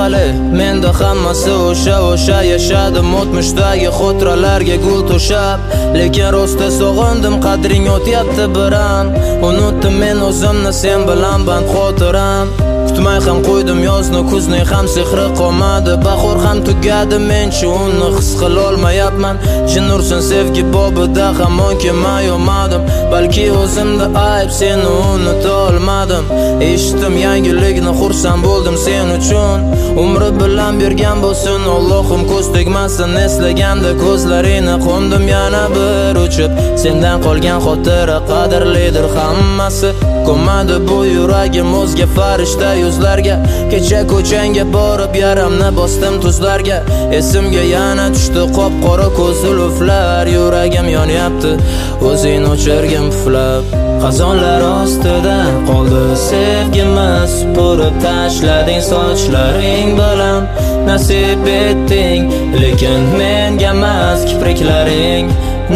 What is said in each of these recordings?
qalay, menda hammasi o'sha yashadim o'tmishdagi xotiralarga gul to'shab, lekin rosta sog'indim, qadring o'tyapti biram. Unutdim men o'zimni, sen bilan band xotiram. Kutmay ham qo'ydim yozni, kuzning ham sehri qolmadi, bahor ham tugadi, menchi uni his qila olmayapman. Jin ursin sevgi bobida hamon kelmay olmadim, balki o'zimda ayb, seni unuta olmadim. Eshitdim yangilikni, xursand bo'ldim sen uchun. Umri bilan bergan bo'lsin Allohim, ko'z tegmasin eslaganda ko'zlaringni. Qo'ndim yana bir uchib, sendan qolgan xotira qadrlidir hammasi. Ko'madi bu yuragim o'zga farishta yuzlarga. Kecha ko'changga borib yaramni bosdim tuzlarga. Esimga yana tushdi qop-qora ko'zil uflar. Yuragim yonyapti o'zing o'chirgin puflab. Xazonlar ostida qoldi sevgimiz, supurib tashlading sochlaring bilan. Nasib etding, lekin menga emas, kipriklaring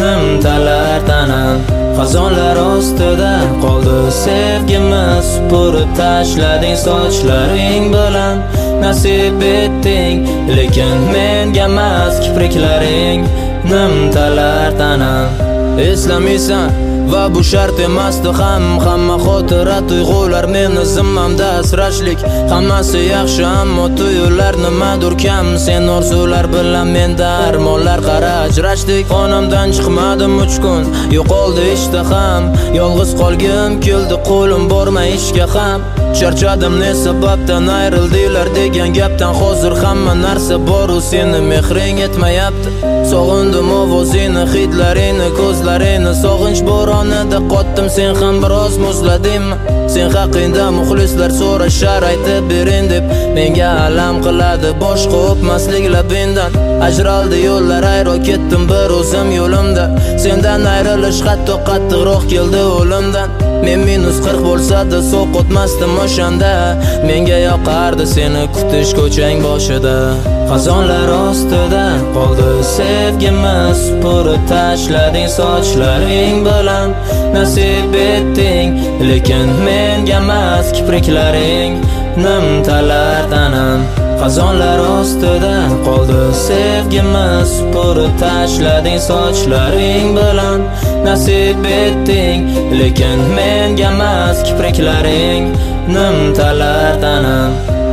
nimtalar tanam. Xazonlar ostida qoldi sevgimiz, supurib tashlading sochlaring bilan. Nasib etding, lekin menga emas, kipriklaring nimtalar tanam. Eslamaysan va bu shart emasdi ham, hamma xotira tuyg'ular meni zimmamda asrashlik. Hammasi yaxshi ammo tuyular nimadur kam, sen orzular bilan menda armonlar qara ajrashdik. Xonamdan chiqmadim 3 kun, yo'qoldi ishtaham, yolg'iz qolgim keldi, qo'lim bormay ishga ham. Charchadim ne sababdan ayrildinglar degan gapdan, hozir hamma narsa bor u seni mehring etmayapti. Sog'indim ovozingni, hidlaringni, ko'zlaringni, sog'inch bo'ronida qotdim, sen ham biroz muzladingmi? Sen haqingda muxlislar so'rashar, aytib bering deb, menga alam qiladi boshqa o'pmaslik labingdan. Ajraldi yo'llar, ayro ketdim bir o'zim yo'limda. Sendan ayrilish hatto qattiqroq keldi o'limdan. Men -40 bo'lsa-da so'q o'tmasdim o'shanda. Menga yoqardi seni kutish ko'chang boshida. Xazonlar ostida qoldi sevgimiz, supurib tashlading sochlaring bilan. Nasib etding, lekin menga emas, kipriklaring nimtalar tanam. Xazonlar ostida qoldi sevgimiz, supurib tashlading sochlaring bilan. Nasib etding, lekin menga emas, kipriklaring nimtalar tanam.